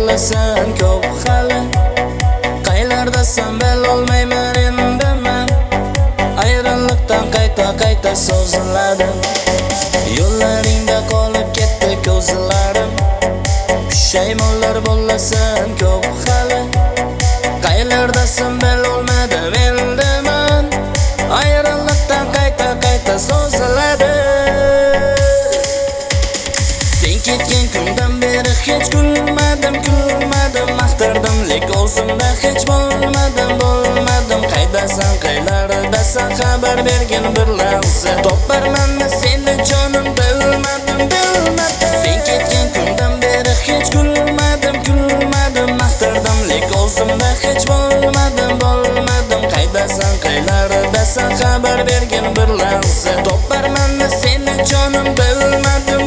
bo'lasan ko'p hali. Qaylardasan bilolmayman endi men. Ayriliqdan qayta so'zladim. Yo'llaringda qolib ketdi ko'zlarim. Pushaymonlar bo'lasan ko'p hali. Qaylardasan bilolmadim endi men. Ayriliqdan qayta so'zladim. Sen ketgan kundan beri hech kulmadim. Maqtardim, lek o'zimda hech bo'lmadim. Qaydasan, qaylardasan, xabar bergin bir lahza. Toparmanmi seni jonim, bilmadim. Sen ketgan kundan beri hech kulmadim. Maqtardim, lek o'zimda hech bo'lmadim. Qaydasan, qaylardasan, xabar bergin bir lahza. Toparmanmi seni jonim, bilmadim.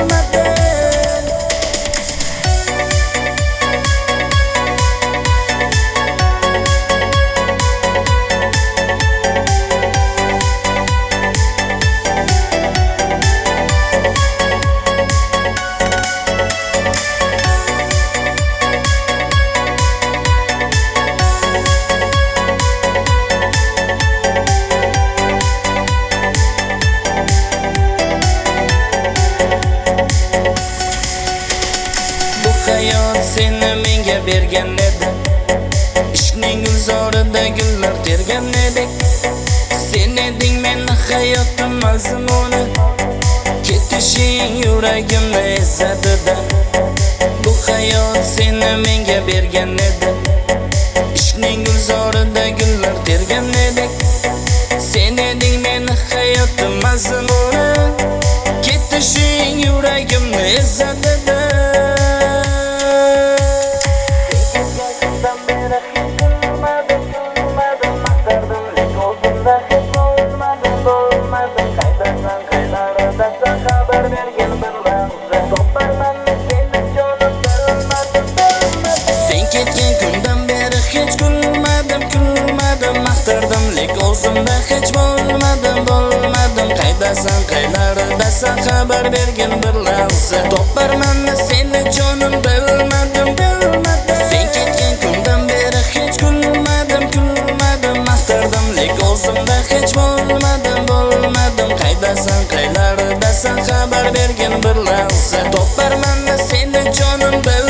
Hayot seni menga bergan edi. Ishning gulzorida gullar tergan edik. Sen eding meni hayotim mazmuni. Ketishing yuragimni ezadi-da. Bu hayot seni menga bergan edi. Ishning gulzorida gullar tergan edik. Sen eding meni hayotim mazmuni. Ketishing yuragimni ezadi-da. Sen ketgan kundan beri hech kulmadim. Maqtardim, lek o'zimda hech bo'lmadim. Qaydasan, qaylardasan, xabar bergin bir lahza. Toparmanmi seni jonim, bilmadim. Sen ketgan kundan beri hech kulmadim. Maqtardim, lek o'zimda hech bo'lmadim. Qaydasan, qaylardasan, xabar bergin bir lahza. Toparmanmi seni jonim,